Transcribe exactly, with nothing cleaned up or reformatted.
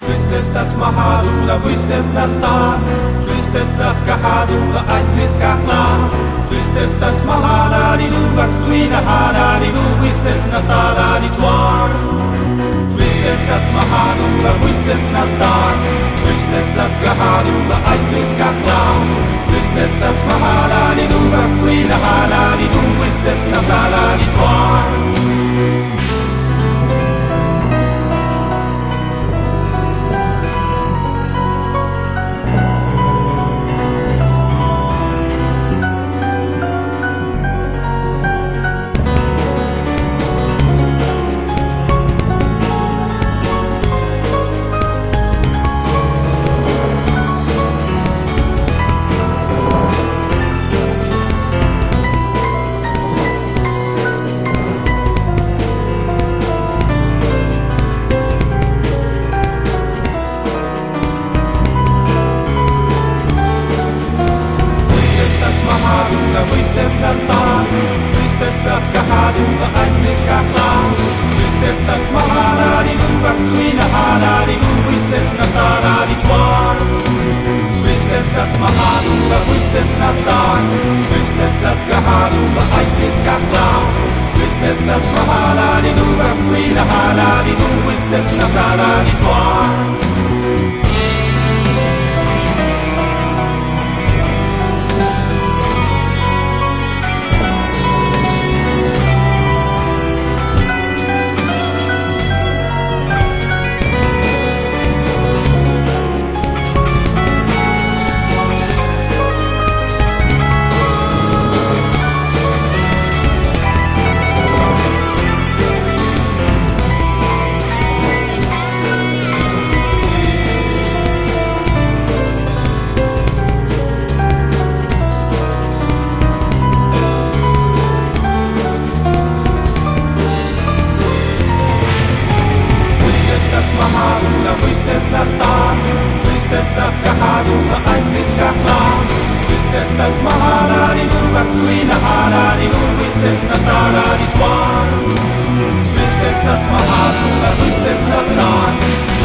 Tristezas mahadula, tristezas ta, tristezas kahadula, aizmiskā klā. Tristezas mahala, di nu vakstuina hala, di nu tristezas hala, di tuar. Tristezas mahadula, tristezas ta, tristezas kahadula, aizmiskā klā. Tristezas mahala, di nu vakstuina hala, di nu tristezas hala, di tuar. Tristezas ta, tristezas kahadula, aizmiskā klā. Tristezas mahala, di nu vakstuina hala, di nu tristezas hala, di tuar. Tristezas mahadula, tristezas ta, tristezas kahadula, aizmiskā klā. Tristezas mahala, di nu vakstuina hala, di nu tristezas hala, di tuar. Tristezas ta, tristezas kahadula, aizmiskā klā. Tristezas mahala, di nu vakstuina hala, di nu tristezas hala, di tuar. Tristezas mahadula, tristezas ta,